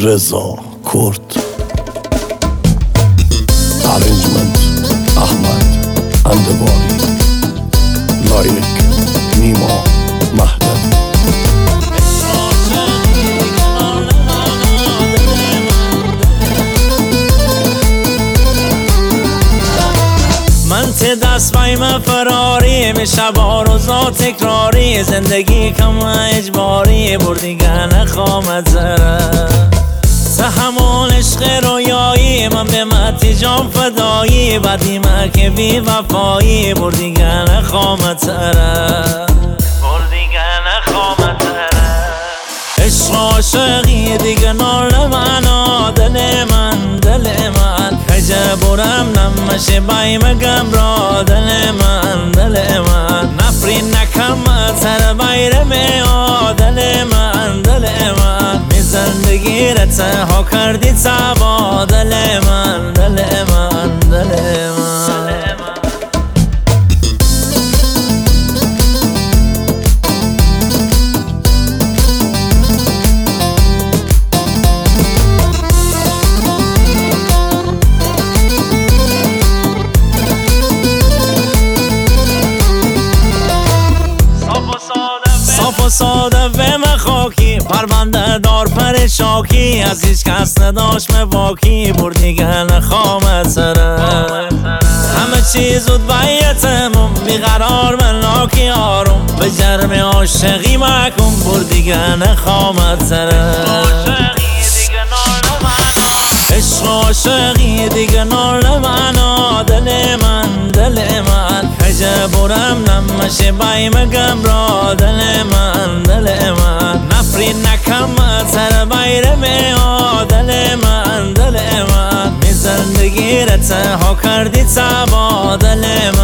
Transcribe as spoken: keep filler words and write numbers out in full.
رضا کرد. Arrangement احمد اندواری. لایریک نیما مهدوی. من ته دست بایم فراری به شبا روزا تکراری، زندگی کم اجباری بردیگه نخوامد زره همون عشق رویایی، من به متی جام فدایی، بدی من که بی وفایی بردیگه نخوامد تره بردیگه نخوامد تره. عشق عاشقی دیگه نال منو دل من دل من کجه برم نمشه بایم گم دل من دل من نفری نکم تر بایر میاد دل من دل من زندگی را تنها کردی تبا دل من دل من دل من. صاف و ساده و مخاکی پرونده دار پر شاکی، از هیچ کس نداشت مواکی بردیگه نخوامد سره همه چیز بود بیتمون بیقرار ملاکی آروم به جرم عاشقی محکوم بردیگه نخوامد سره. عشق عاشقی دیگه نال منو دل من دل من کجه برم نمشه بایم گم را دل من دل من نفری نکم تر بایر میاد دل من دل من می زندگی را تنها کردی تبا دل من